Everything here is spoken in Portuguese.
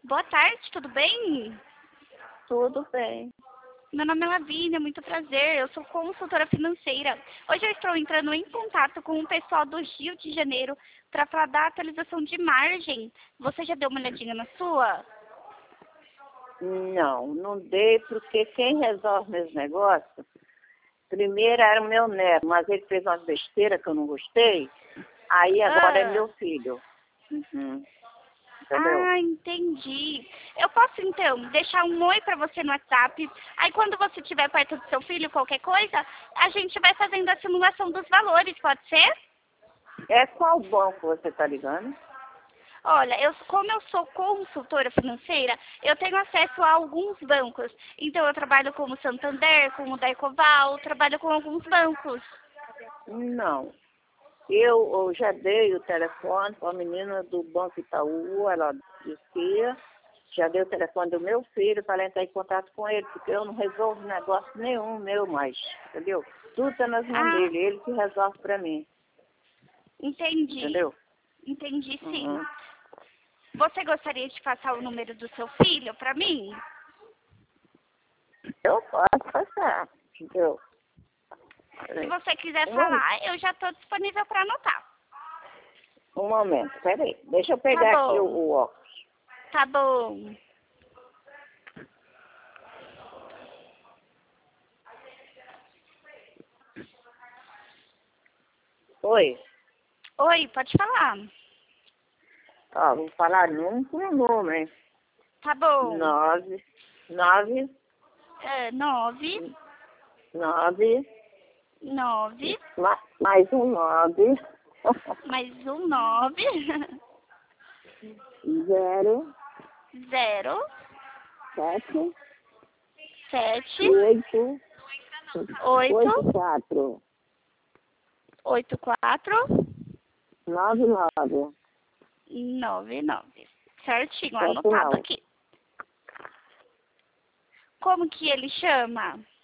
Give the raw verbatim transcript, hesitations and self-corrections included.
Boa tarde, tudo bem? Tudo bem. Meu nome é Lavínia, muito prazer. Eu sou consultora financeira. Hoje eu estou entrando em contato com o pessoal do Rio de Janeiro para falar da atualização de margem. Você já deu uma olhadinha na sua? Não, não dei porque quem resolve meus negócios, primeiro era o meu neto, mas ele fez uma besteira que eu não gostei, aí agora Ah. é meu filho. Uhum. Entendeu? Ah, entendi. Eu posso, então, deixar um oi para você no WhatsApp. Aí, quando você estiver perto do seu filho, qualquer coisa, a gente vai fazendo a simulação dos valores, pode ser? É qual banco você está ligando? Olha, eu, como eu sou consultora financeira, eu tenho acesso a alguns bancos. Então, eu trabalho com o Santander, com o Daicoval, trabalho com alguns bancos. Não. Eu, eu já dei o telefone para a menina do Banco Itaú, ela disse que ia. Já dei o telefone do meu filho para ela entrar em contato com ele, porque eu não resolvo negócio nenhum meu mais, entendeu? Tudo está nas mãos Ah, dele, ele que resolve para mim, entendi. entendeu? Entendi, sim. Uhum. Você gostaria de passar o número do seu filho para mim? Eu posso passar, entendeu? Se você quiser Um, falar, eu já estou disponível para anotar. um momento, peraí. Deixa eu pegar Tá aqui o, bom. o óculos. Tá bom. Oi. Oi, pode falar. Ó, vou falar num por número, hein? Tá bom. Nove, nove, É, nove, nove, nove, ma, mais um nove, mais um nove, zero, zero, sete, sete, oito, oito, oito, quatro, oito, quatro, nove, nove. nove, nove. Certinho, Ponto anotado não. aqui. Como que ele chama?